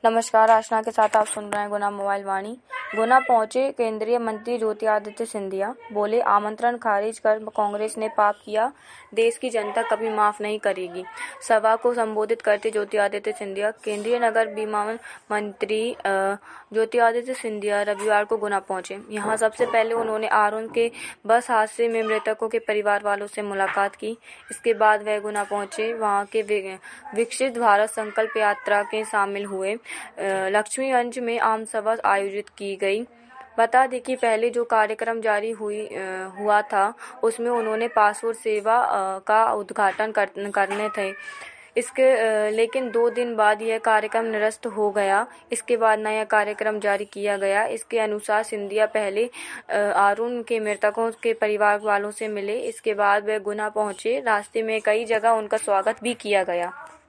नमस्कार, आशना के साथ आप सुन रहे हैं गुना मोबाइल वाणी। गुना पहुंचे केंद्रीय मंत्री ज्योतिरादित्य सिंधिया, बोले आमंत्रण खारिज कर कांग्रेस ने पाप किया, देश की जनता कभी माफ नहीं करेगी। सभा को संबोधित करते ज्योतिरादित्य सिंधिया, केंद्रीय नगर विमानन मंत्री ज्योतिरादित्य सिंधिया रविवार को गुना पहुंचे। यहां सबसे पहले उन्होंने आरोन के बस हादसे में मृतकों के परिवार वालों से मुलाकात की। इसके बाद वह गुना पहुंचे, वहां के विकसित भारत संकल्प यात्रा के शामिल हुए। लक्ष्मीगंज में आम सभा आयोजित की गई। बता दें कि पहले जो कार्यक्रम जारी हुआ था उसमें उन्होंने पासपोर्ट सेवा का उद्घाटन करने थे। लेकिन 2 दिन बाद यह कार्यक्रम निरस्त हो गया। इसके बाद नया कार्यक्रम जारी किया गया। इसके अनुसार सिंधिया पहले आरुण के मृतकों के परिवार वालों से मिले। इसके बाद वे गुना पहुंचे। रास्ते में कई जगह उनका स्वागत भी किया गया।